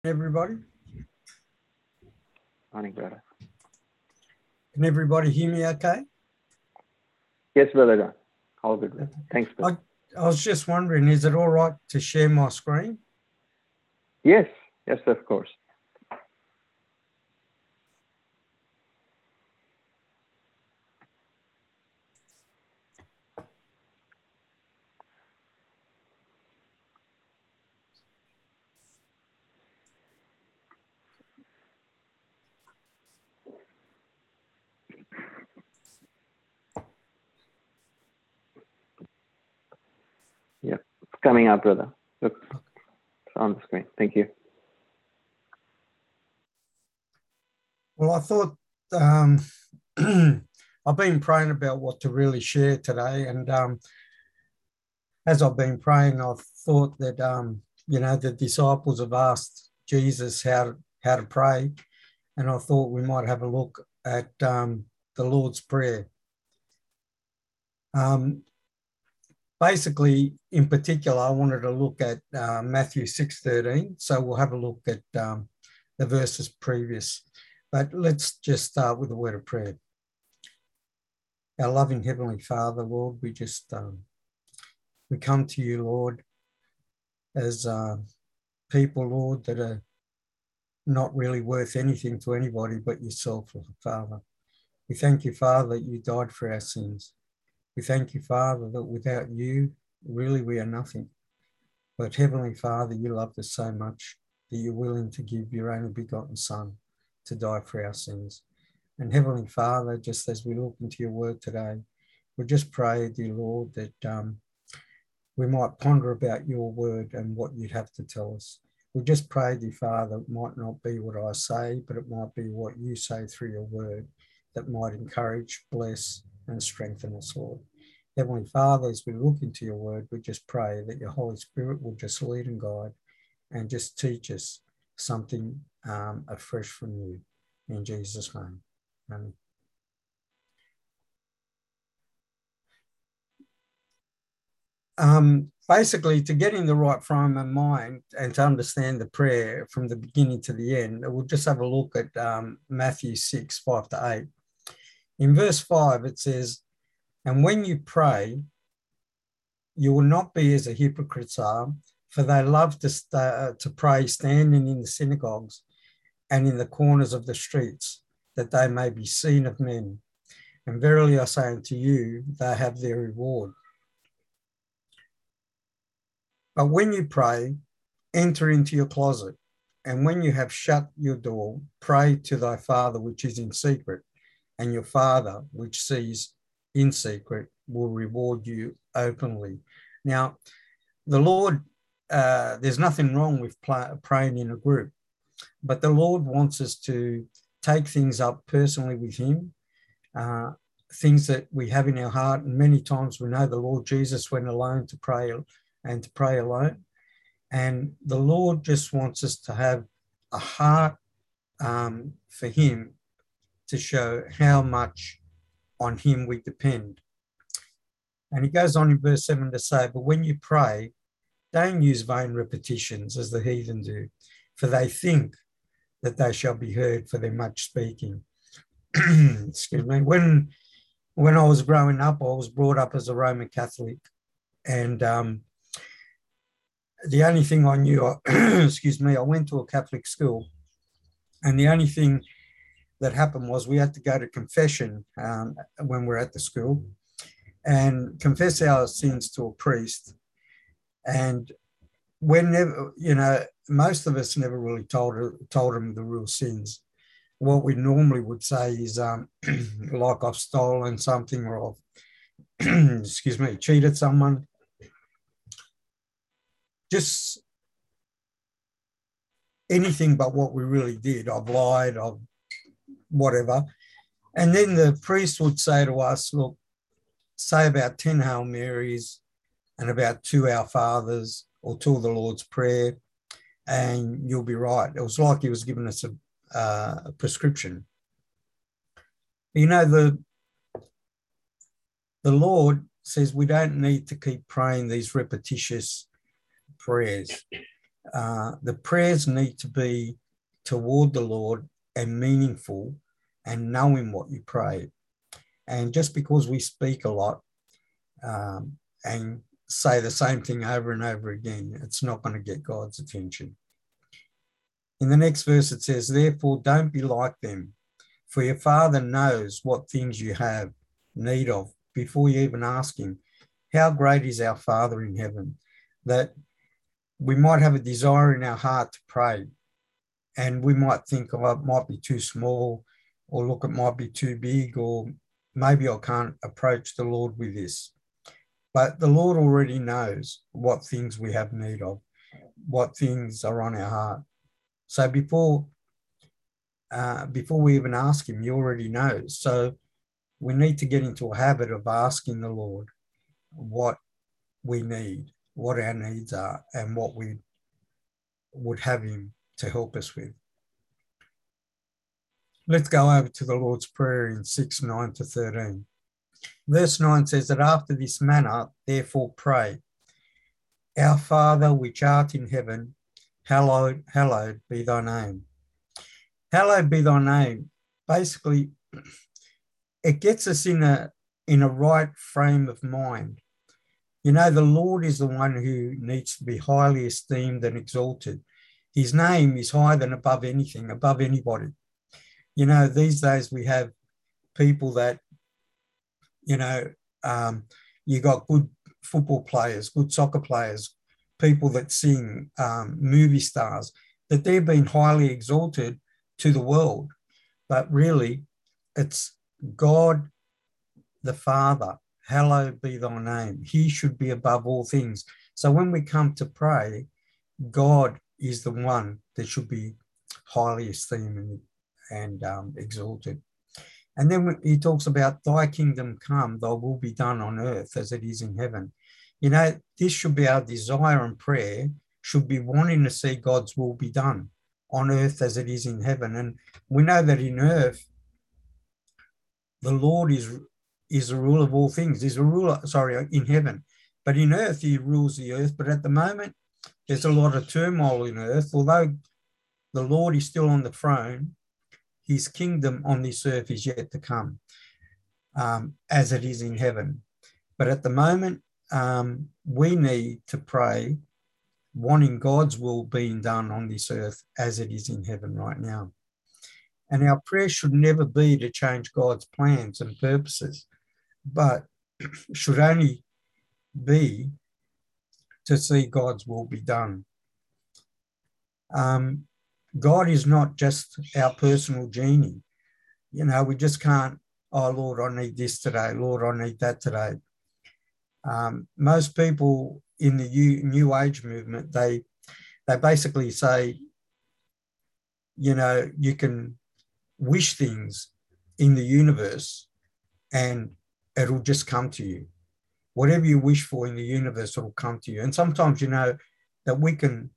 Everybody? Morning, brother. Can everybody hear me okay? Yes, brother John. All good. Brother. Thanks, brother. I was just wondering, is it all right to share my screen? Yes, of course. Yep, it's coming up, brother. Look, it's on the screen. Thank you. Well, I thought I've been praying about what to really share today, and as I've been praying, I've thought that the disciples have asked Jesus how to pray, and I thought we might have a look at the Lord's Prayer. Basically, in particular, I wanted to look at Matthew 6:13. So we'll have a look at the verses previous. But let's just start with a word of prayer. Our loving Heavenly Father, Lord, we come to you, Lord, as people, Lord, that are not really worth anything to anybody but yourself, Father. We thank you, Father, that you died for our sins. We thank you, Father, that without you, really we are nothing. But Heavenly Father, you loved us so much that you're willing to give your only begotten Son to die for our sins. And Heavenly Father, just as we look into your word today, we just pray, dear Lord, that we might ponder about your word and what you'd have to tell us. We just pray, dear Father, it might not be what I say, but it might be what you say through your word that might encourage, bless, and strengthen us, Lord. Heavenly Father, as we look into your word, we just pray that your Holy Spirit will just lead and guide and just teach us something afresh from you. In Jesus' name. Amen. Basically, to get in the right frame of mind and to understand the prayer from the beginning to the end, we'll just have a look at Matthew 6:5-8. In verse 5, it says, "And when you pray, you will not be as the hypocrites are, for they love to pray standing in the synagogues and in the corners of the streets, that they may be seen of men. And verily I say unto you, they have their reward. But when you pray, enter into your closet, and when you have shut your door, pray to thy Father which is in secret, and your Father which sees in secret will reward you openly." Now, the Lord, there's nothing wrong with praying in a group, but the Lord wants us to take things up personally with him, things that we have in our heart. And many times we know the Lord Jesus went alone to pray and to pray alone. And the Lord just wants us to have a heart for him, to show how much on him we depend. And he goes on in verse 7 to say, "But when you pray, don't use vain repetitions as the heathen do, for they think that they shall be heard for their much speaking." Excuse me. When I was growing up, I was brought up as a Roman Catholic, and the only thing I knew, excuse me, I went to a Catholic school, and the only thing that happened was we had to go to confession when we're at the school and confess our sins to a priest. And whenever, most of us never really told them the real sins. What we normally would say is like, I've stolen something, or I've excuse me, cheated someone. Just anything but what we really did. I've lied, I've whatever. And then the priest would say to us, look, say about 10 Hail Marys and about 2 Our Fathers or 2 of the Lord's Prayer, and you'll be right. It was like he was giving us a prescription. The Lord says we don't need to keep praying these repetitious prayers. The prayers need to be toward the Lord and meaningful and knowing what you pray. And just because we speak a lot and say the same thing over and over again, it's not going to get God's attention. In the next verse, it says, therefore, don't be like them, for your Father knows what things you have need of before you even ask him. How great is our Father in heaven that we might have a desire in our heart to pray, and we might think, oh, it might be too small, or look, it might be too big, or maybe I can't approach the Lord with this. But the Lord already knows what things we have need of, what things are on our heart. So before we even ask him, he already knows. So we need to get into a habit of asking the Lord what we need, what our needs are, and what we would have him to help us with. Let's go over to the Lord's Prayer in 6:9-13. Verse 9 says that after this manner, therefore pray, our Father which art in heaven, hallowed be thy name. Hallowed be thy name. Basically, it gets us in a right frame of mind. You know, the Lord is the one who needs to be highly esteemed and exalted. His name is higher than above anything, above anybody. You know, these days we have people that, you know, you got good football players, good soccer players, people that sing, movie stars, that they've been highly exalted to the world. But really, it's God the Father, hallowed be thy name. He should be above all things. So when we come to pray, God is the one that should be highly esteemed and exalted. And then he talks about thy kingdom come, thy will be done on earth as it is in heaven. You know, this should be our desire and prayer, should be wanting to see God's will be done on earth as it is in heaven. And we know that in earth, the Lord is the ruler of all things. He's a ruler, in heaven. But in earth, he rules the earth. But at the moment, there's a lot of turmoil in earth. Although the Lord is still on the throne, his kingdom on this earth is yet to come, as it is in heaven. But at the moment, we need to pray, wanting God's will being done on this earth as it is in heaven right now. And our prayer should never be to change God's plans and purposes, but should only be to see God's will be done. God is not just our personal genie. You know, we just can't, oh, Lord, I need this today. Lord, I need that today. Most people in the New Age movement, they basically say, you know, you can wish things in the universe and it'll just come to you. Whatever you wish for in the universe, it'll come to you. And sometimes, you know, that we can,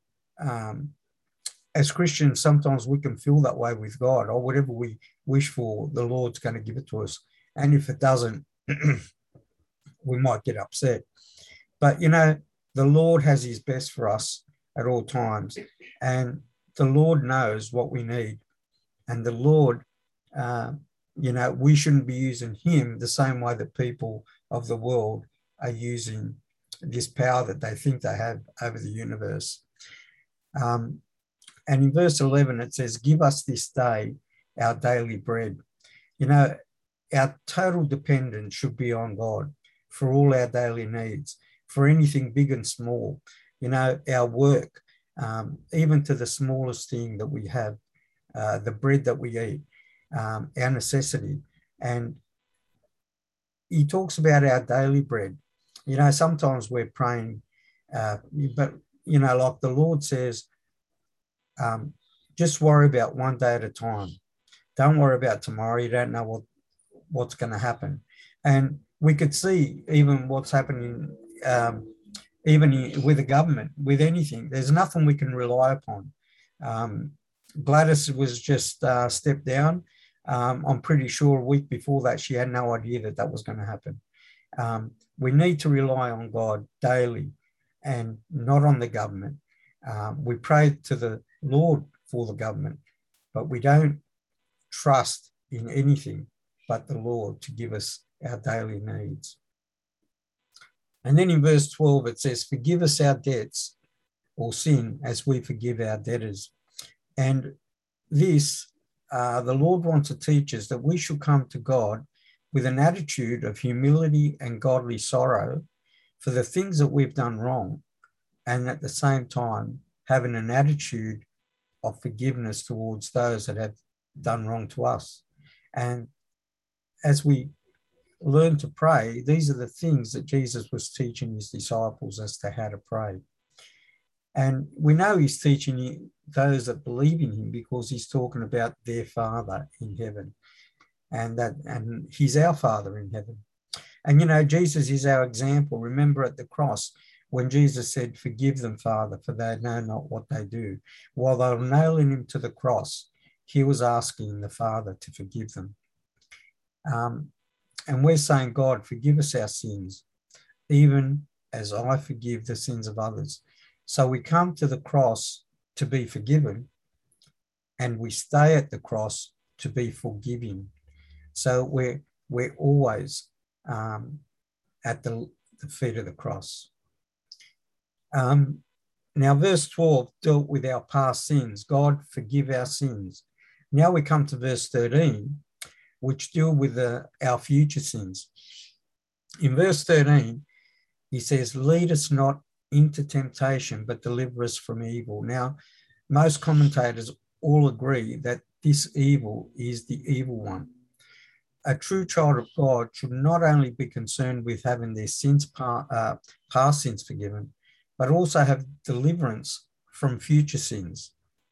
as Christians, sometimes we can feel that way with God, or whatever we wish for, the Lord's going to give it to us. And if it doesn't, we might get upset. But, you know, the Lord has his best for us at all times. And the Lord knows what we need. And the Lord, you know, we shouldn't be using him the same way that people of the world are using this power that they think they have over the universe. And in verse 11, it says, give us this day our daily bread. You know, our total dependence should be on God for all our daily needs, for anything big and small, you know, our work, even to the smallest thing that we have, the bread that we eat, our necessity. And he talks about our daily bread. You know, sometimes we're praying, but, you know, like the Lord says, just worry about one day at a time. Don't worry about tomorrow. You don't know what's going to happen. And we could see even what's happening, even with the government, with anything. There's nothing we can rely upon. Gladys was just stepped down. I'm pretty sure a week before that, she had no idea that was going to happen. We need to rely on God daily and not on the government. We pray to the Lord for the government, but we don't trust in anything but the Lord to give us our daily needs. And then in verse 12, it says, forgive us our debts or sin as we forgive our debtors. And this, the Lord wants to teach us that we should come to God with an attitude of humility and godly sorrow for the things that we've done wrong, and at the same time having an attitude of forgiveness towards those that have done wrong to us. And as we learn to pray, these are the things that Jesus was teaching his disciples as to how to pray. And we know he's teaching those that believe in him because he's talking about their Father in heaven, and he's our Father in heaven. And, you know, Jesus is our example. Remember at the cross when Jesus said, forgive them, Father, for they know not what they do. While they were nailing him to the cross, he was asking the Father to forgive them. And we're saying, God, forgive us our sins, even as I forgive the sins of others. So we come to the cross to be forgiven, and we stay at the cross to be forgiving. So we're always at the feet of the cross. Now, verse 12 dealt with our past sins. God, forgive our sins. Now we come to verse 13, which deal with our future sins. In verse 13, he says, lead us not into temptation, but deliver us from evil. Now, most commentators all agree that this evil is the evil one. A true child of God should not only be concerned with having their sins, past sins forgiven, but also have deliverance from future sins.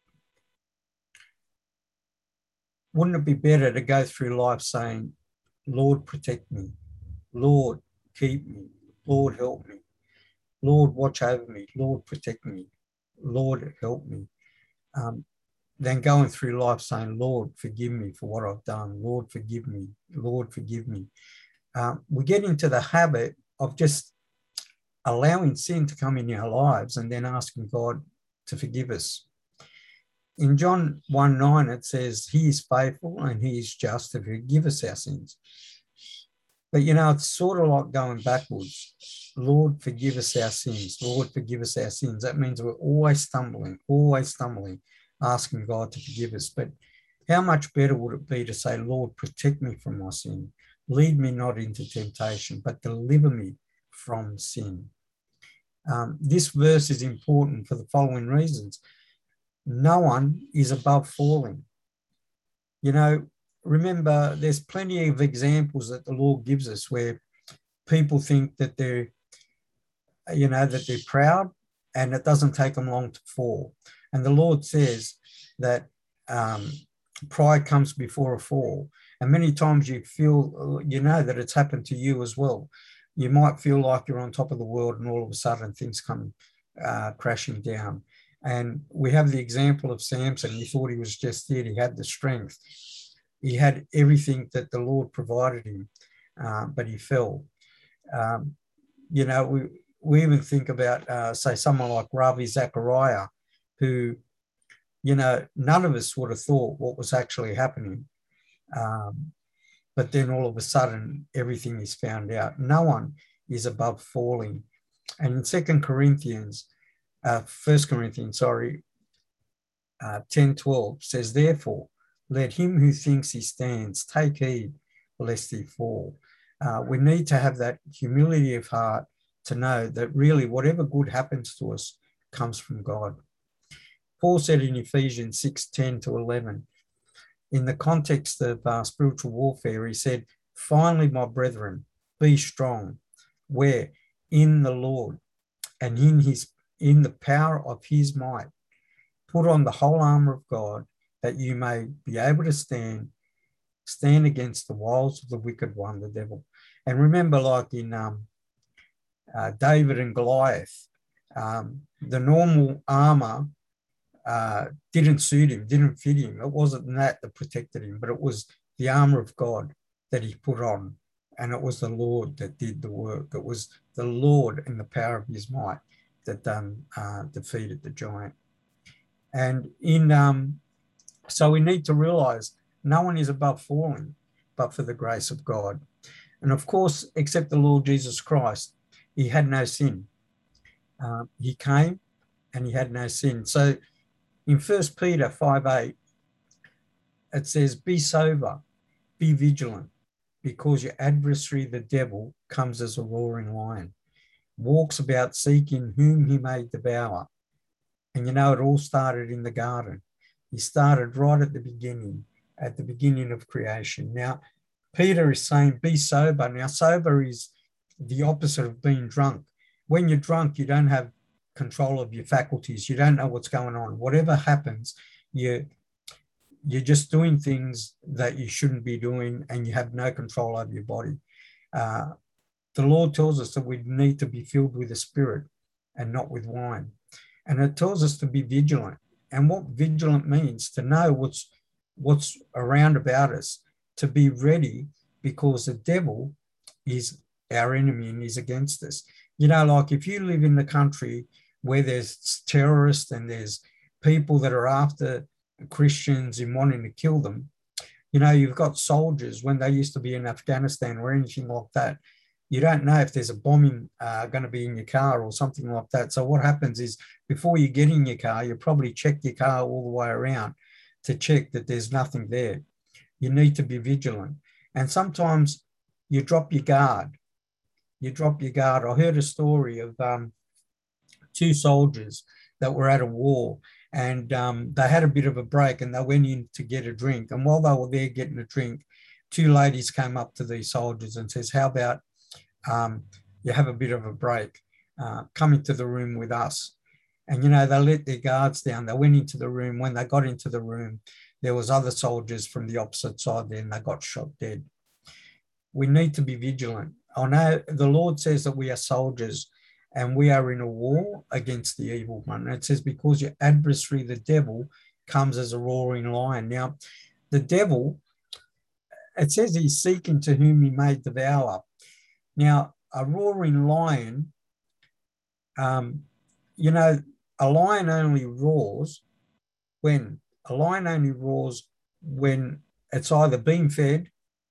Wouldn't it be better to go through life saying, Lord, protect me. Lord, keep me. Lord, help me. Lord, watch over me. Lord, protect me. Lord, help me. Then going through life saying, Lord, forgive me for what I've done. Lord, forgive me. Lord, forgive me. We get into the habit of just allowing sin to come in our lives and then asking God to forgive us. In John 1:9, it says, he is faithful and he is just to forgive us our sins. But, you know, it's sort of like going backwards. Lord, forgive us our sins. Lord, forgive us our sins. That means we're always stumbling, asking God to forgive us. But how much better would it be to say, Lord, protect me from my sin. Lead me not into temptation, but deliver me from sin. This verse is important for the following reasons. No one is above falling. You know, remember, there's plenty of examples that the Lord gives us where people think that they're proud, and it doesn't take them long to fall. And the Lord says that pride comes before a fall. And many times you feel, that it's happened to you as well. You might feel like you're on top of the world and all of a sudden things come crashing down. And we have the example of Samson. He thought he was just it. He had the strength. He had everything that the Lord provided him, but he fell. We even think about, say, someone like Ravi Zachariah, who, none of us would have thought what was actually happening. But then all of a sudden, everything is found out. No one is above falling. And in 1 Corinthians 10:12 says, therefore, let him who thinks he stands take heed lest he fall. We need to have that humility of heart to know that really whatever good happens to us comes from God. Paul said in Ephesians 6:10-11, in the context of spiritual warfare, he said, finally, my brethren, be strong, where in the Lord and in the power of his might, put on the whole armor of God, that you may be able to stand against the wiles of the wicked one, the devil. And remember, like in David and Goliath, the normal armor didn't suit him, didn't fit him. It wasn't that protected him, but it was the armor of God that he put on. And it was the Lord that did the work. It was the Lord and the power of his might that defeated the giant. And so we need to realize no one is above falling, but for the grace of God. And of course, except the Lord Jesus Christ, he had no sin. He came and he had no sin. So in 1 Peter 5:8, it says, be sober, be vigilant, because your adversary, the devil, comes as a roaring lion, walks about seeking whom he may devour. And you know, it all started in the garden. He started right at the beginning of creation. Now, Peter is saying, be sober. Now, sober is the opposite of being drunk. When you're drunk, you don't have control of your faculties. You don't know what's going on. Whatever happens, you're just doing things that you shouldn't be doing, and you have no control over your body. The Lord tells us that we need to be filled with the Spirit and not with wine. And it tells us to be vigilant. And what vigilant means, to know what's around about us, to be ready, because the devil is our enemy and he's against us. You know, like if you live in the country where there's terrorists and there's people that are after Christians and wanting to kill them, you know, you've got soldiers when they used to be in Afghanistan or anything like that. You don't know if there's a bombing going to be in your car or something like that. So what happens is, before you get in your car, you probably check your car all the way around to check that there's nothing there. You need to be vigilant. And sometimes you drop your guard. I heard a story of two soldiers that were at a war, and they had a bit of a break and they went in to get a drink. And while they were there getting a drink, two ladies came up to these soldiers and says, how about you have a bit of a break, come into the room with us. And, you know, they let their guards down. They went into the room. When they got into the room, there was other soldiers from the opposite side there, and they got shot dead. We need to be vigilant. I know the Lord says that we are soldiers and we are in a war against the evil one. And it says, because your adversary, the devil, comes as a roaring lion. Now, the devil, it says he's seeking to whom he may devour. Now, a roaring lion, you know, a lion only roars when it's either being fed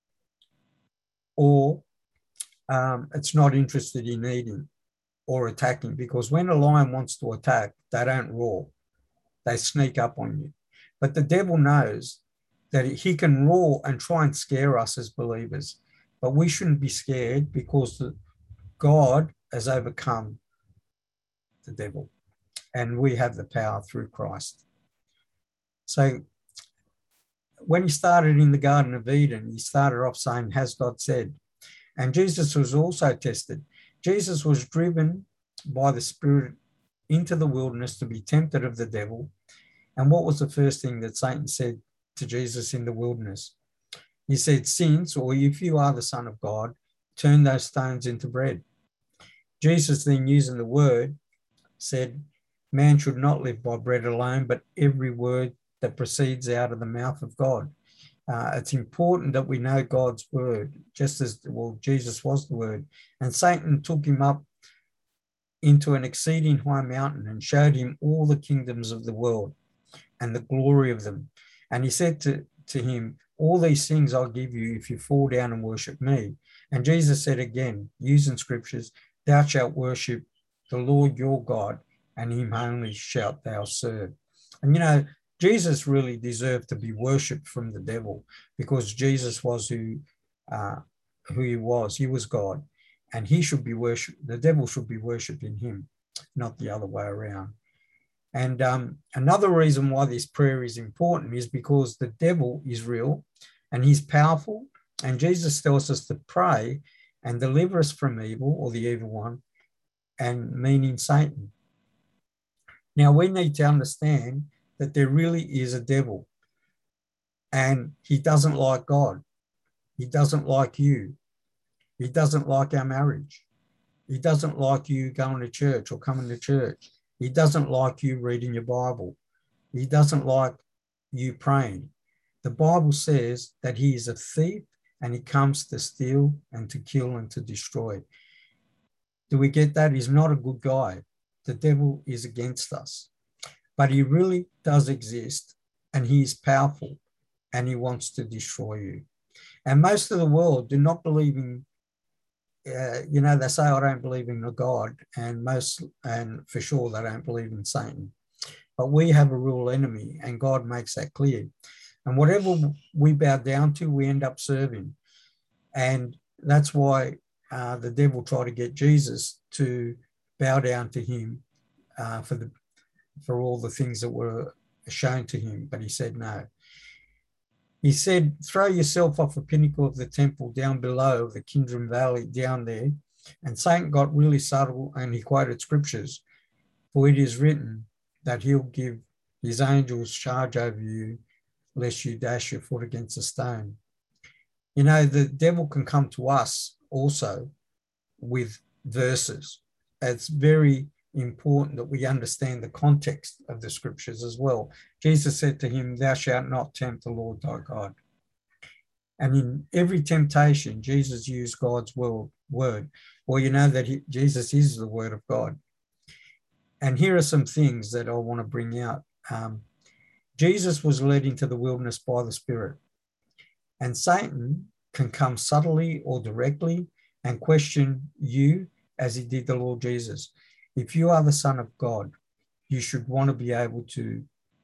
or it's not interested in eating or attacking. Because when a lion wants to attack, they don't roar. They sneak up on you. But the devil knows that he can roar and try and scare us as believers. But we shouldn't be scared, because God has overcome the devil and we have the power through Christ. So when he started in the Garden of Eden, he started off saying, has God said? And Jesus was also tested. Jesus was driven by the Spirit into the wilderness to be tempted of the devil. And what was the first thing that Satan said to Jesus in the wilderness? He said, since, or if you are the Son of God, turn those stones into bread. Jesus then, using the word, said, man should not live by bread alone, but every word that proceeds out of the mouth of God. It's important that we know God's word, just as, well, Jesus was the word. And Satan took him up into an exceeding high mountain and showed him all the kingdoms of the world and the glory of them. And he said to him, all these things I'll give you if you fall down and worship me. And Jesus said again, using scriptures, thou shalt worship the Lord your God, and him only shalt thou serve. And, you know, Jesus really deserved to be worshipped from the devil, because Jesus was who he was. He was God, and he should be worshipped. The devil should be worshipping him, not the other way around. And another reason why this prayer is important is because the devil is real and he's powerful. And Jesus tells us to pray and deliver us from evil, or the evil one, and meaning Satan. Now, we need to understand that there really is a devil, and he doesn't like God. He doesn't like you. He doesn't like our marriage. He doesn't like you going to church or coming to church. He doesn't like you reading your Bible. He doesn't like you praying. The Bible says that he is a thief and he comes to steal and to kill and to destroy. Do we get that? He's not a good guy. the devil is against us, but he really does exist, and he is powerful, and he wants to destroy you. And most of the world do not believe in, they say, I don't believe in a God, and for sure they don't believe in Satan. But we have a real enemy, and God makes that clear. And whatever we bow down to, we end up serving. And that's why the devil tried to get Jesus to bow down to him for all the things that were shown to him, but he said no. He said, throw yourself off the pinnacle of the temple down below the Kidron Valley down there. And Satan got really subtle, and he quoted scriptures. For it is written that he'll give his angels charge over you, lest you dash your foot against a stone. You know, the devil can come to us also with verses. It's very important that we understand the context of the scriptures as well. Jesus said to him, thou shalt not tempt the Lord thy God. And in every temptation, Jesus used God's word. Well, you know that Jesus is the word of God. And here are some things that I want to bring out. Jesus was led into the wilderness by the Spirit. And Satan can come subtly or directly and question you as he did the Lord Jesus. If you are the Son of God, you should want to be able to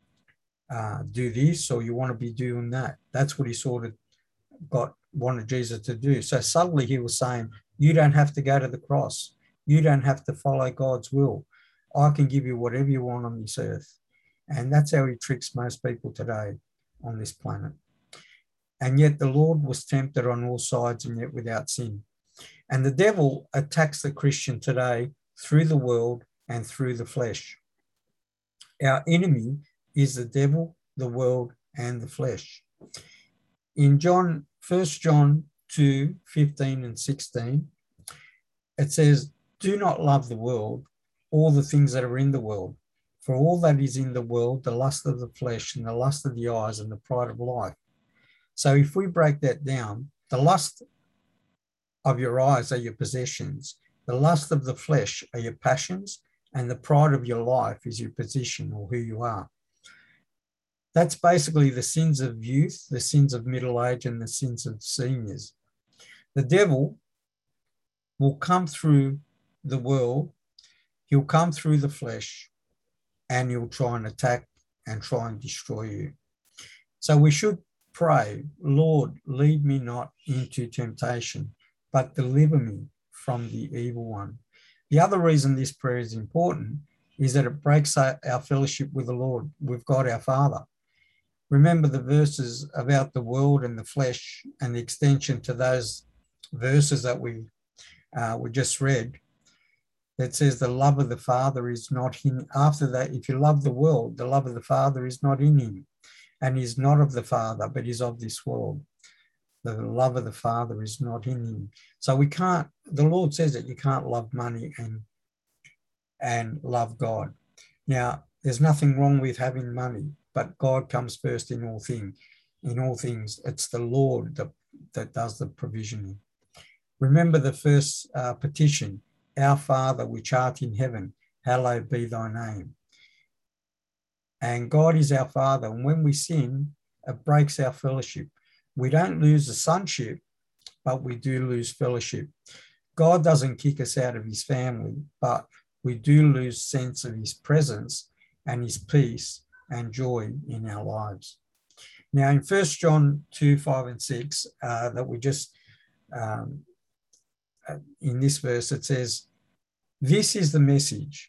do this, or you want to be doing that. That's what he sort of wanted Jesus to do. So subtly he was saying, you don't have to go to the cross. You don't have to follow God's will. I can give you whatever you want on this earth. And that's how he tricks most people today on this planet. And yet the Lord was tempted on all sides, and yet without sin. And the devil attacks the Christian today through the world and through the flesh. Our enemy is the devil, the world, and the flesh. In 1 John 2, 15 and 16, it says, do not love the world, all the things that are in the world. For all that is in the world, the lust of the flesh and the lust of the eyes and the pride of life. So if we break that down, the lust of your eyes are your possessions. The lust of the flesh are your passions, and the pride of your life is your position or who you are. That's basically the sins of youth, the sins of middle age, and the sins of seniors. The devil will come through the world, he'll come through the flesh, and he'll try and attack and try and destroy you. So we should pray, Lord, lead me not into temptation, but deliver me from the evil one. The other reason this prayer is important is that it breaks our fellowship with the Lord, with God our Father. Remember the verses about the world and the flesh, and the extension to those verses that we just read, that says the love of the Father is not in. After that, if you love the world, the love of the Father is not in him, and is not of the Father, but is of this world. The love of the Father is not in him. So we can't, the Lord says that you can't love money and love God. Now, there's nothing wrong with having money, but God comes first in all things. In all things, it's the Lord that does the provisioning. Remember the first petition, our Father which art in heaven, hallowed be thy name. And God is our Father. And when we sin, it breaks our fellowship. We don't lose the sonship, but we do lose fellowship. God doesn't kick us out of his family, but we do lose sense of his presence and his peace and joy in our lives. Now, in 1 John 2, 5 and 6, that we just, in this verse, it says, this is the message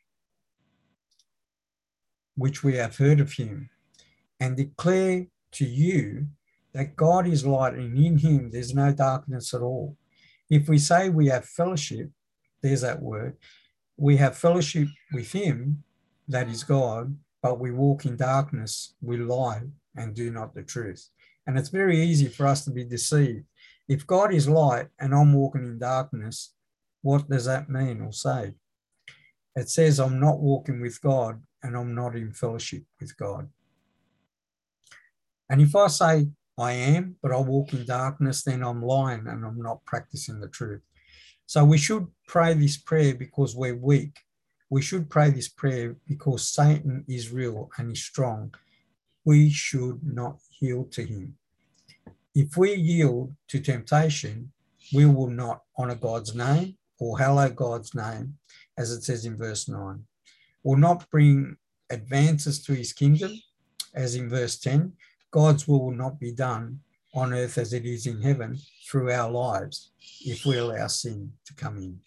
which we have heard of him, and declare to you that God is light, and in him there's no darkness at all. If we say we have fellowship, there's that word, we have fellowship with him, that is God, but we walk in darkness, we lie and do not the truth. And it's very easy for us to be deceived. If God is light and I'm walking in darkness, what does that mean or say? It says I'm not walking with God and I'm not in fellowship with God. And if I say I am, but I walk in darkness, then I'm lying and I'm not practicing the truth. So we should pray this prayer because we're weak. We should pray this prayer because Satan is real and is strong. We should not yield to him. If we yield to temptation, we will not honour God's name or hallow God's name, as it says in verse 9. Will not bring advances to his kingdom, as in verse 10. God's will not be done on earth as it is in heaven through our lives if we allow sin to come in.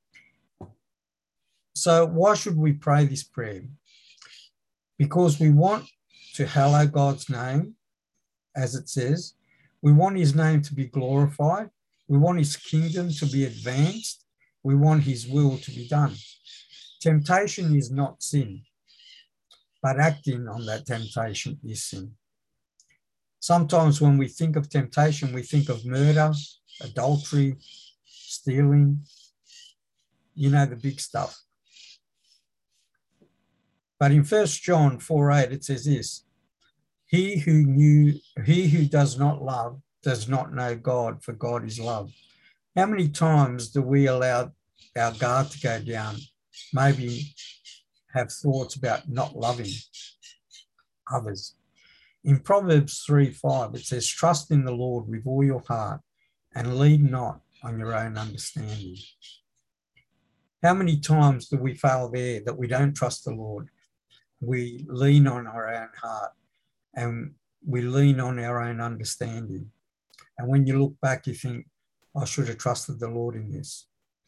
So why should we pray this prayer? Because we want to hallow God's name, as it says. We want his name to be glorified. We want his kingdom to be advanced. We want his will to be done. Temptation is not sin, but acting on that temptation is sin. Sometimes when we think of temptation, we think of murder, adultery, stealing, the big stuff. But in 1 John 4:8, it says this: he who does not love does not know God, for God is love. How many times do we allow our guard to go down, maybe have thoughts about not loving others? In Proverbs 3:5, it says, trust in the Lord with all your heart and lean not on your own understanding. How many times do we fail there that we don't trust the Lord? We lean on our own heart and we lean on our own understanding. And when you look back, you think, I should have trusted the Lord in this.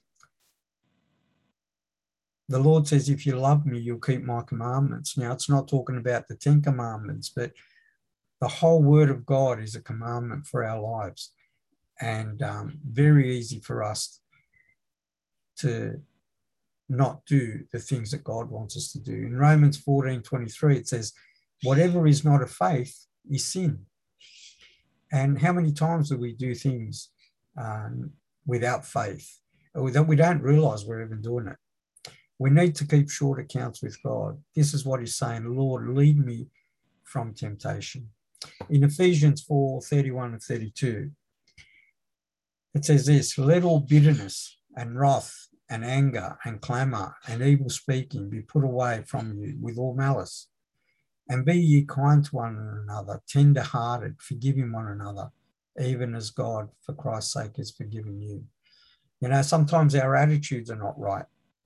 The Lord says, if you love me, you'll keep my commandments. Now, it's not talking about the 10 commandments, but the whole word of God is a commandment for our lives, and very easy for us to not do the things that God wants us to do. In Romans 14:23, it says, whatever is not of faith is sin. And how many times do we do things without faith, or that we don't realise we're even doing it? We need to keep short accounts with God. This is what he's saying, Lord, lead me from temptation. In Ephesians 4:31 and 32, it says this: let all bitterness and wrath and anger and clamour and evil speaking be put away from you with all malice. And be ye kind to one another, tender-hearted, forgiving one another, even as God, for Christ's sake, has forgiven you. Sometimes our attitudes are not right.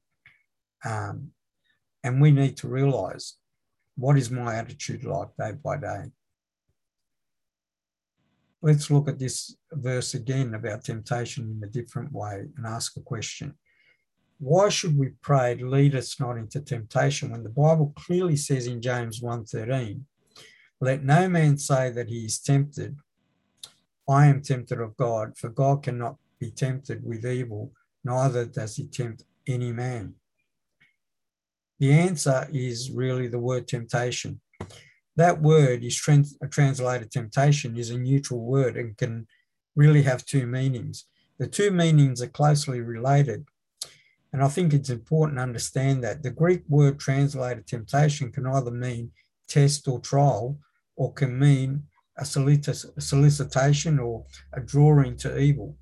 And we need to realise, what is my attitude like day by day? Let's look at this verse again about temptation in a different way and ask a question. Why should we pray, lead us not into temptation, when the Bible clearly says in James 1:13, let no man say that he is tempted. I am tempted of God, for God cannot be tempted with evil, neither does he tempt any man. The answer is really the word temptation. That word is translated temptation is a neutral word and can really have two meanings. The two meanings are closely related. And I think it's important to understand that the Greek word translated temptation can either mean test or trial, or can mean a solicitation or a drawing to evil.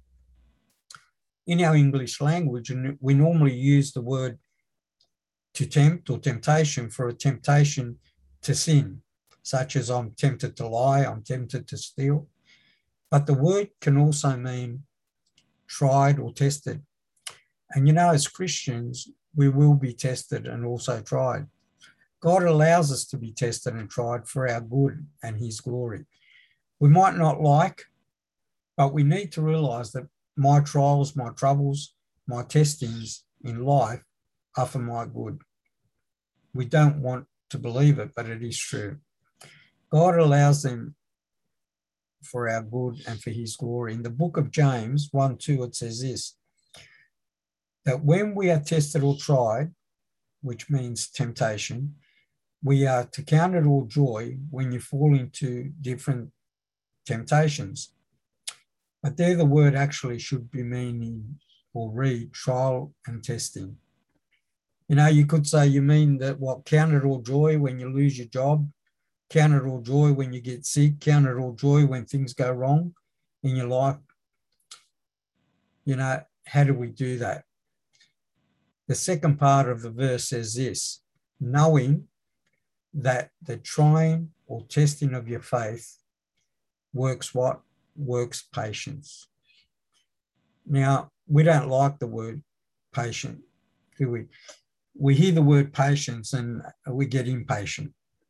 In our English language, we normally use the word to tempt or temptation for a temptation to sin, such as I'm tempted to lie, I'm tempted to steal. But the word can also mean tried or tested. And as Christians, we will be tested and also tried. God allows us to be tested and tried for our good and his glory. We might not like, but we need to realise that my trials, my troubles, my testings in life are for my good. We don't want to believe it, but it is true. God allows them for our good and for his glory. In the book of James 1:2, it says this, that when we are tested or tried, which means temptation, we are to count it all joy when you fall into different temptations. But there the word actually should be meaning or read trial and testing. You could say you mean that count it all joy when you lose your job, count it all joy when you get sick, count it all joy when things go wrong in your life. How do we do that? The second part of the verse says this, knowing that the trying or testing of your faith works what? Works patience. Now, we don't like the word patient, do we? We hear the word patience and we get impatient.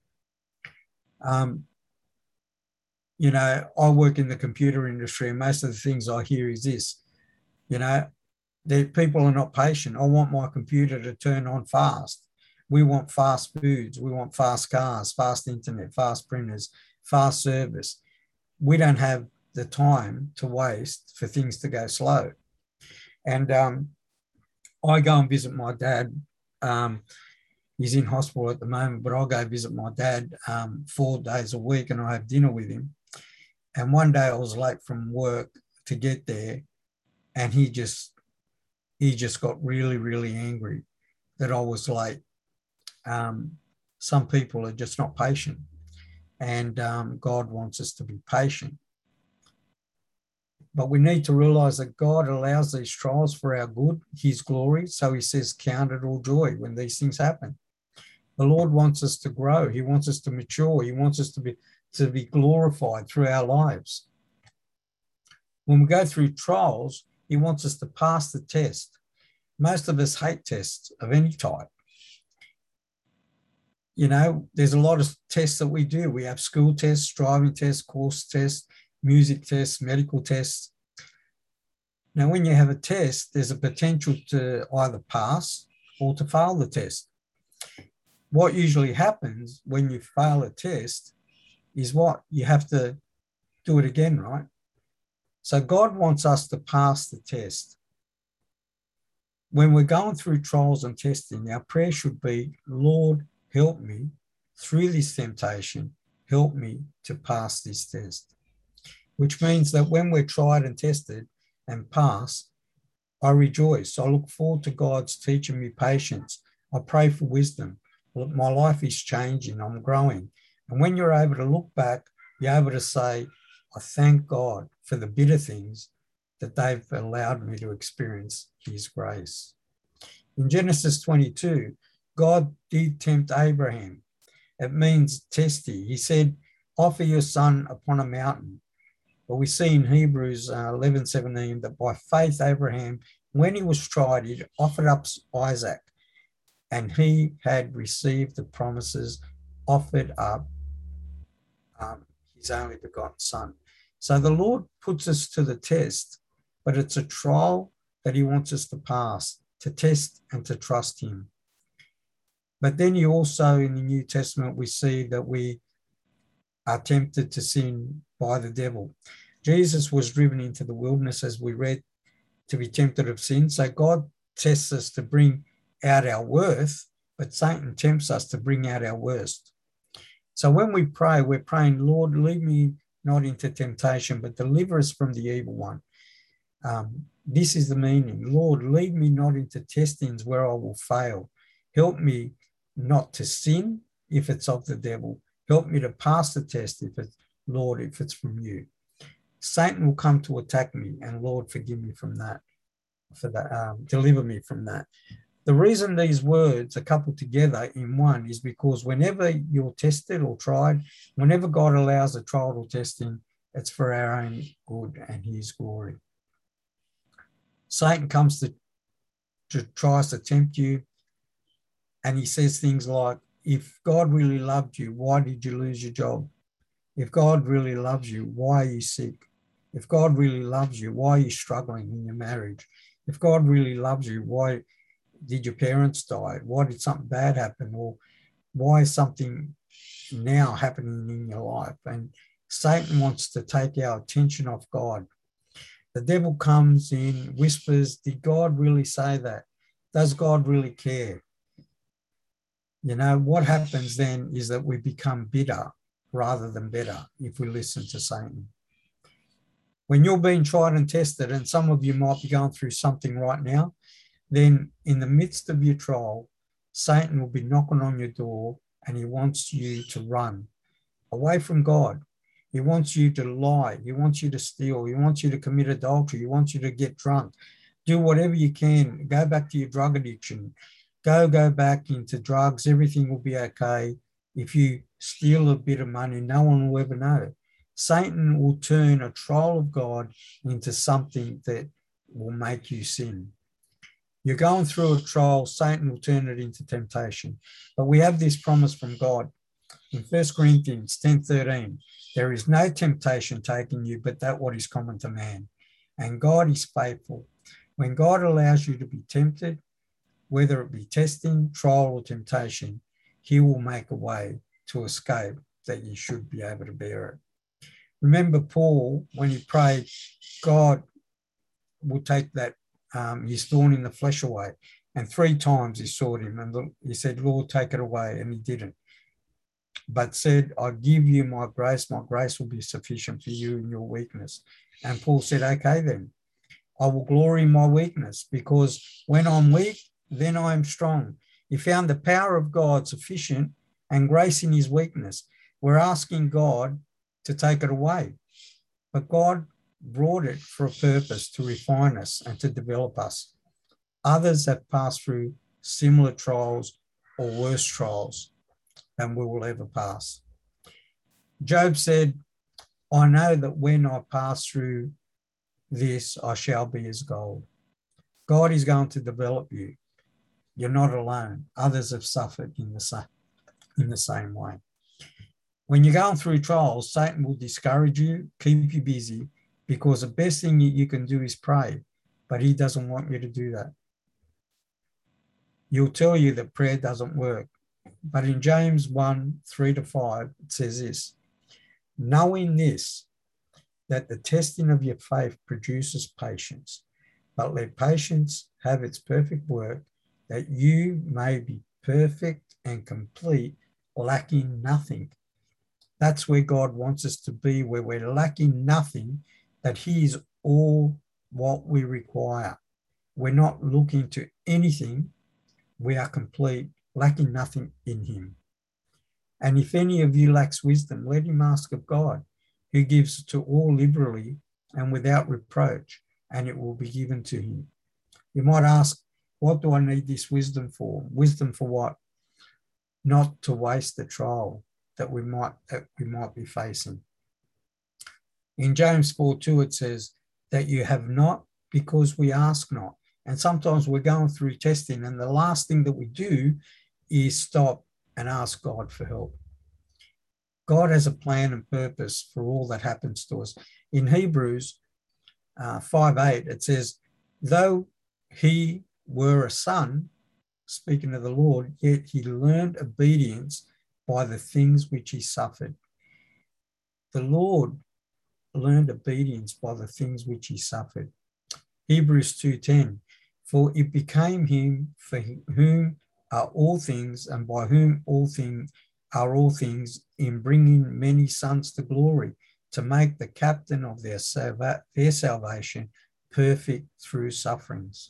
You know, I work in the computer industry, and most of the things I hear is this, you know, that people are not patient. I want my computer to turn on fast. We want fast foods. We want fast cars, fast internet, fast printers, fast service. We don't have the time to waste for things to go slow. And I go and visit my dad. He's in hospital at the moment, but I'll go visit my dad 4 days a week, and I have dinner with him. And one day I was late from work to get there, and he just got really, really angry that I was late. Some people are just not patient, and God wants us to be patient. But we need to realize that God allows these trials for our good, his glory. So he says, count it all joy when these things happen. The Lord wants us to grow. He wants us to mature. He wants us to be glorified through our lives. When we go through trials, he wants us to pass the test. Most of us hate tests of any type. You know, there's a lot of tests that we do. We have school tests, driving tests, course tests, music tests, medical tests. Now, when you have a test, there's a potential to either pass or to fail the test. What usually happens when you fail a test is what? You have to do it again, right? So God wants us to pass the test. When we're going through trials and testing, our prayer should be, Lord, help me through this temptation. Help me to pass this test. Which means that when we're tried and tested and pass, I rejoice. I look forward to God's teaching me patience. I pray for wisdom. My life is changing. I'm growing. And when you're able to look back, you're able to say, I thank God for the bitter things that they've allowed me to experience his grace. In Genesis 22, God did tempt Abraham. It means testy. He said, offer your son upon a mountain. But we see in Hebrews 11:17 that by faith Abraham, when he was tried, he offered up Isaac, and he had received the promises, offered up his only begotten son. So the Lord puts us to the test, but it's a trial that he wants us to pass, to test and to trust him. But then you also, in the New Testament, we see that we are tempted to sin by the devil. Jesus was driven into the wilderness, as we read, to be tempted of sin. So God tests us to bring out our worth, but Satan tempts us to bring out our worst. So when we pray, we're praying, Lord, lead me not into temptation, but deliver us from the evil one. This is the meaning. Lord, lead me not into testings where I will fail. Help me not to sin if it's of the devil. Help me to pass the test if it's from you. Satan will come to attack me, and Lord, forgive me from that. Deliver me from that. The reason these words are coupled together in one is because whenever you're tested or tried, whenever God allows a trial or testing, it's for our own good and his glory. Satan comes tries to tempt you, and he says things like, if God really loved you, why did you lose your job? If God really loves you, why are you sick? If God really loves you, why are you struggling in your marriage? If God really loves you, why did your parents die? Why did something bad happen? Or why is something now happening in your life? And Satan wants to take our attention off God. The devil comes in, whispers, did God really say that? Does God really care? You know, what happens then is that we become bitter rather than better if we listen to Satan. When you're being tried and tested, and some of you might be going through something right now, then in the midst of your trial, Satan will be knocking on your door, and he wants you to run away from God. He wants you to lie. He wants you to steal. He wants you to commit adultery. He wants you to get drunk. Do whatever you can. Go back to your drug addiction. Go back into drugs. Everything will be okay. If you steal a bit of money, no one will ever know. Satan will turn a trial of God into something that will make you sin. You're going through a trial, Satan will turn it into temptation. But we have this promise from God in 1 Corinthians 10:13. There is no temptation taking you, but that what is common to man. And God is faithful. When God allows you to be tempted, whether it be testing, trial, or temptation, he will make a way to escape that you should be able to bear it. Remember Paul, when he prayed, God will take that his thorn in the flesh away. And 3 times he sought him and he said, Lord, take it away. And he didn't. But said, I give you my grace will be sufficient for you in your weakness. And Paul said, okay then, I will glory in my weakness, because when I'm weak, then I am strong. He found the power of God sufficient and grace in his weakness. We're asking God to take it away, but God brought it for a purpose, to refine us and to develop us. Others have passed through similar trials or worse trials than we will ever pass. Job said, I know that when I pass through this, I shall be as gold. God is going to develop you. You're not alone. Others have suffered in the same way. When you're going through trials, Satan will discourage you, keep you busy, because the best thing you can do is pray, but he doesn't want you to do that. He'll tell you that prayer doesn't work. But in James 1:3-5, it says this, knowing this, that the testing of your faith produces patience, but let patience have its perfect work, that you may be perfect and complete, lacking nothing. That's where God wants us to be, where we're lacking nothing, that he is all what we require. We're not looking to anything. We are complete, lacking nothing in him. And if any of you lacks wisdom, let him ask of God, who gives to all liberally and without reproach, and it will be given to him. You might ask, what do I need this wisdom for? Wisdom for what? Not to waste the trial that we might be facing. In James 4:2, it says that you have not because we ask not. And sometimes we're going through testing, and the last thing that we do is stop and ask God for help. God has a plan and purpose for all that happens to us. In Hebrews 5:8, it says, though he were a son, speaking of the Lord, yet he learned obedience by the things which he suffered. The Lord learned obedience by the things which he suffered. Hebrews 2:10, for it became him for whom are all things, and by whom all things are all things, in bringing many sons to glory, to make the captain of their salvation perfect through sufferings.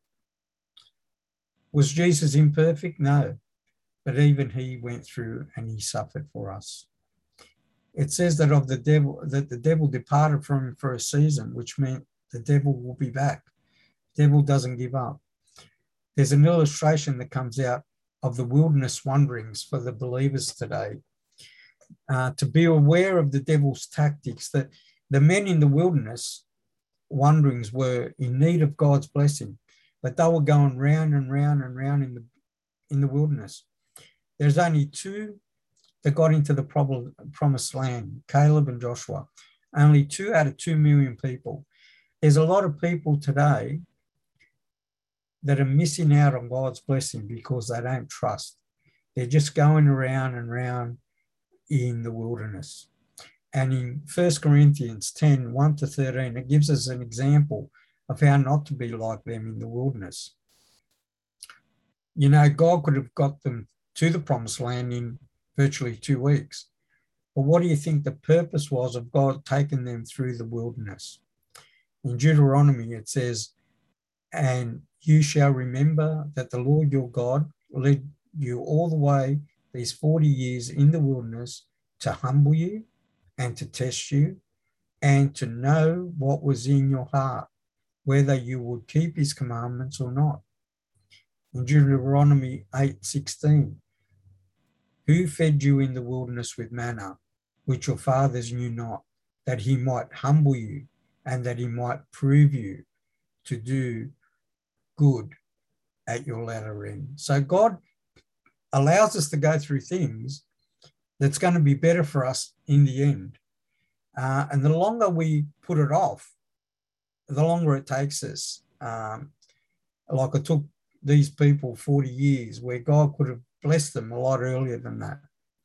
Was Jesus imperfect? No, but even he went through and he suffered for us. It says that of the devil, that the devil departed from him for a season, which meant the devil will be back. The devil doesn't give up. There's an illustration that comes out of the wilderness wanderings for the believers today. To be aware of the devil's tactics, that the men in the wilderness wanderings were in need of God's blessing, but they were going round and round and round in the wilderness. There's only 2 that got into the promised land, Caleb and Joshua. Only 2 out of 2 million people. There's a lot of people today that are missing out on God's blessing because they don't trust. They're just going around and around in the wilderness. And in 1 Corinthians 10:1-13, it gives us an example of how not to be like them in the wilderness. You know, God could have got them to the promised land in virtually 2 weeks. But what do you think the purpose was of God taking them through the wilderness? In Deuteronomy, it says, and you shall remember that the Lord your God led you all the way these 40 years in the wilderness to humble you and to test you and to know what was in your heart, whether you would keep his commandments or not. In Deuteronomy 8:16, who fed you in the wilderness with manna, which your fathers knew not, that he might humble you and that he might prove you to do good at your latter end. So God allows us to go through things that's going to be better for us in the end. And the longer we put it off, the longer it takes us. Like it took these people 40 years where God could have blessed them a lot earlier than that.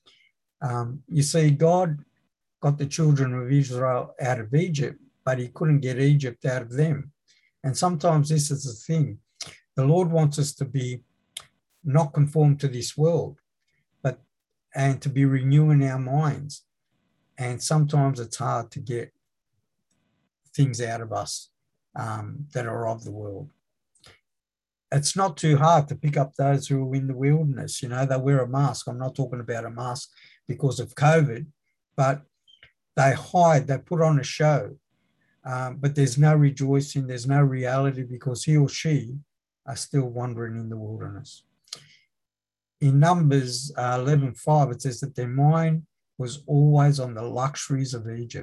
You see, God got the children of Israel out of Egypt, but he couldn't get Egypt out of them. And sometimes this is the thing. The Lord wants us to be not conformed to this world, and to be renewing our minds. And sometimes it's hard to get things out of us that are of the world. It's not too hard to pick up those who are in the wilderness. You know, they wear a mask. I'm not talking about a mask because of COVID, but they hide, they put on a show, but there's no rejoicing, there's no reality because he or she are still wandering in the wilderness. In Numbers 11:5, it says that their mind was always on the luxuries of Egypt.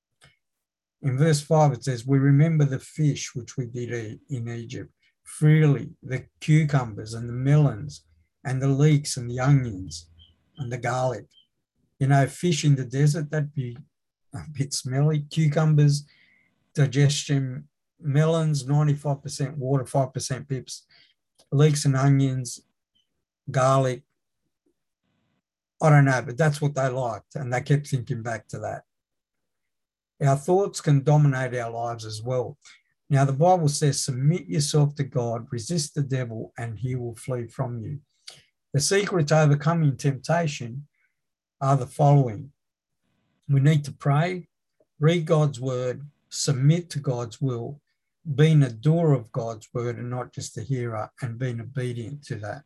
In verse 5, it says, we remember the fish which we did eat in Egypt freely, the cucumbers and the melons and the leeks and the onions and the garlic. You know, fish in the desert, that'd be a bit smelly. Cucumbers, digestion, melons, 95% water, 5% pips, leeks and onions, garlic. I don't know, but that's what they liked. And they kept thinking back to that. Our thoughts can dominate our lives as well. Now, the Bible says, submit yourself to God, resist the devil, and he will flee from you. The secret to overcoming temptation are the following. We need to pray, read God's word, submit to God's will, being a doer of God's word and not just a hearer, and being obedient to that.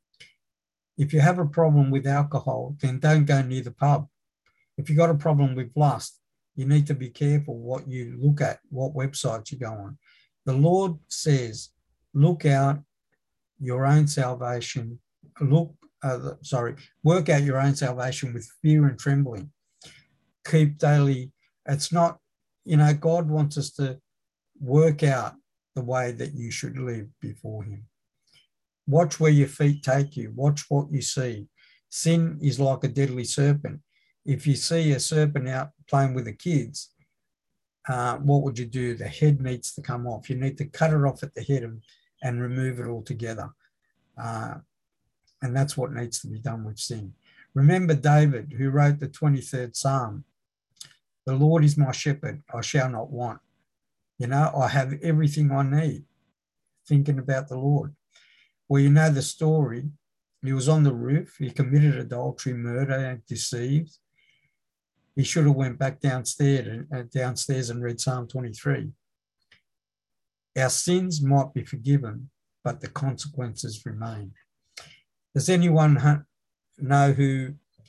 If you have a problem with alcohol, then don't go near the pub. If you've got a problem with lust, you need to be careful what you look at, what websites you go on. The Lord says, look out your own salvation, work out your own salvation with fear and trembling. Keep daily, it's not, you know, God wants us to work out the way that you should live before him. Watch where your feet take you. Watch what you see. Sin is like a deadly serpent. If you see a serpent out playing with the kids, what would you do? The head needs to come off. You need to cut it off at the head and remove it altogether. And that's what needs to be done with sin. Remember David, who wrote the 23rd Psalm. The Lord is my shepherd, I shall not want. You know, I have everything I need. Thinking about the Lord. Well, you know the story. He was on the roof. He committed adultery, murder, and deceived. He should have went back downstairs and read Psalm 23. Our sins might be forgiven, but the consequences remain. Does anyone know who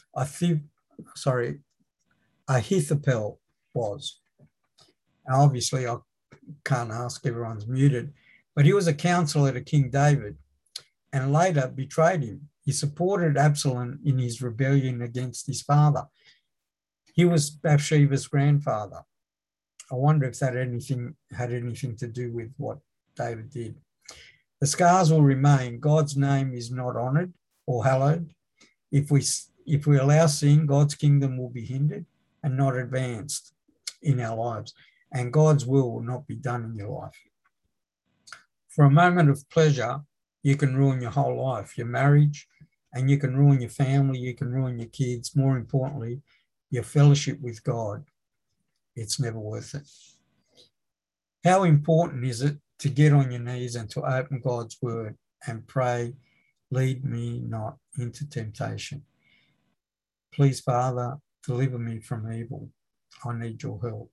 Ahithophel was? Now, obviously, I can't ask, everyone's muted, but he was a counselor to King David and later betrayed him. He supported Absalom in his rebellion against his father. He was Bathsheba's grandfather. I wonder if that had anything to do with what David did. The scars will remain. God's name is not honoured or hallowed. If we allow sin, God's kingdom will be hindered and not advanced in our lives, and God's will not be done in your life. For a moment of pleasure, you can ruin your whole life, your marriage, and you can ruin your family, you can ruin your kids. More importantly, your fellowship with God. It's never worth it. How important is it to get on your knees and to open God's word and pray, lead me not into temptation. Please, Father, deliver me from evil. I need your help.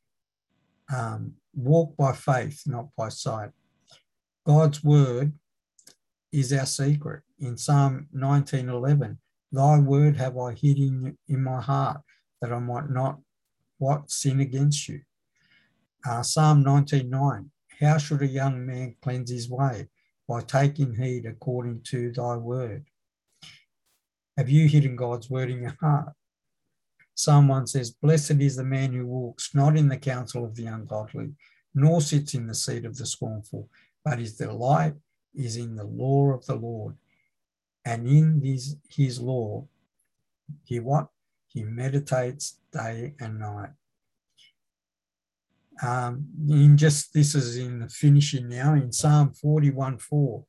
Walk by faith, not by sight. God's word is our secret. In Psalm 19:11, thy word have I hid in my heart, that I might not sin against you. Psalm 19:9, How should a young man cleanse his way? By taking heed according to thy word. Have you hidden God's word in your heart? Psalm 1 says, blessed is the man who walks not in the counsel of the ungodly, nor sits in the seat of the scornful, but his delight is in the law of the Lord. And in his law, he what? He meditates day and night. This is in the finishing now, in Psalm 41:4.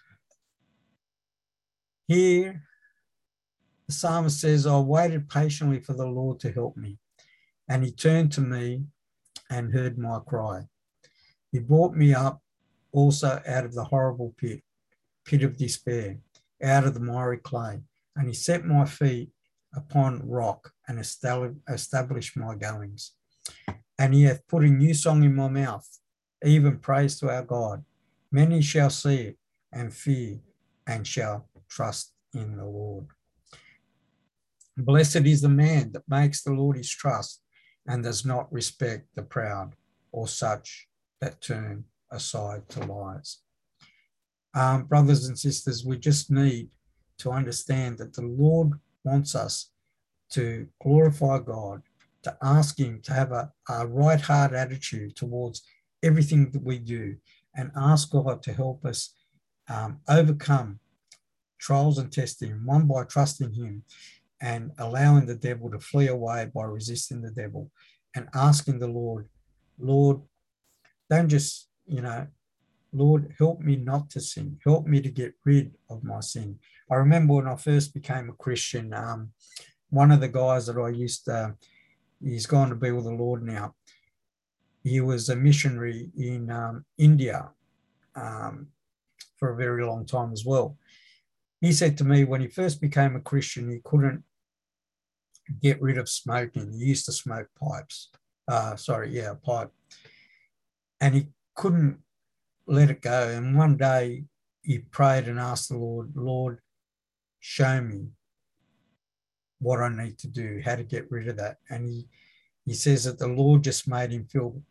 Here, the psalmist says, I waited patiently for the Lord to help me, and he turned to me and heard my cry. He brought me up also out of the horrible pit of despair, out of the miry clay, and he set my feet upon rock and established my goings. And he hath put a new song in my mouth, even praise to our God. Many shall see it and fear and shall trust in the Lord. Blessed is the man that makes the Lord his trust and does not respect the proud or such that turn aside to lies. Brothers and sisters, we just need to understand that the Lord wants us to glorify God, to ask him to have a right heart attitude towards everything that we do, and ask God to help us overcome trials and testing, one by trusting him and allowing the devil to flee away by resisting the devil, and asking the Lord, don't just, Lord, help me not to sin. Help me to get rid of my sin. I remember when I first became a Christian, one of the guys that I used to, he's gone to be with the Lord now. He was a missionary in India for a very long time as well. He said to me when he first became a Christian, he couldn't get rid of smoking. He used to smoke pipes. A pipe. And he couldn't let it go. And one day he prayed and asked the Lord, show me what I need to do, how to get rid of that. And he says that the Lord just made him feel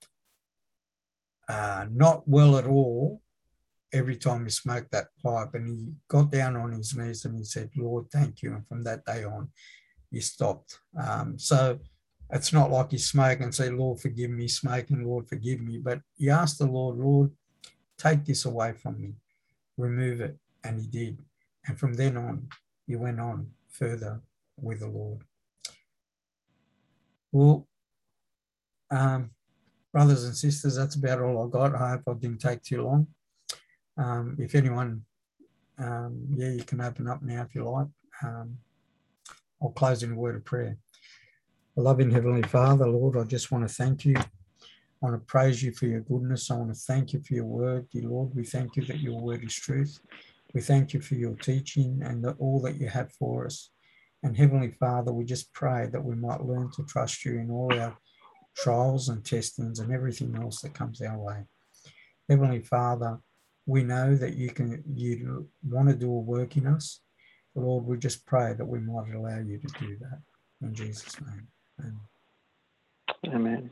not well at all every time he smoked that pipe. And he got down on his knees and he said, Lord, thank you. And from that day on, he stopped. So it's not like he smoked and say, Lord, forgive me, smoking, Lord, forgive me. But he asked the Lord, take this away from me, remove it. And he did. And from then on, he went on further with the Lord. Well, brothers and sisters, that's about all I got. I hope I didn't take too long. If anyone, you can open up now if you like. I'll close in a word of prayer. Loving Heavenly Father, Lord, I just want to thank you. I want to praise you for your goodness. I want to thank you for your word, dear Lord. We thank you that your word is truth. We thank you for your teaching and all that you have for us. And Heavenly Father, we just pray that we might learn to trust you in all our trials and testings and everything else that comes our way. Heavenly Father, we know that you want to do a work in us. Lord, we just pray that we might allow you to do that. In Jesus' name. Amen. Amen.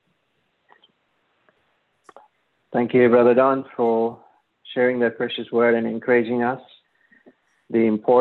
Thank you, Brother Don, for sharing that precious word and encouraging us. The importance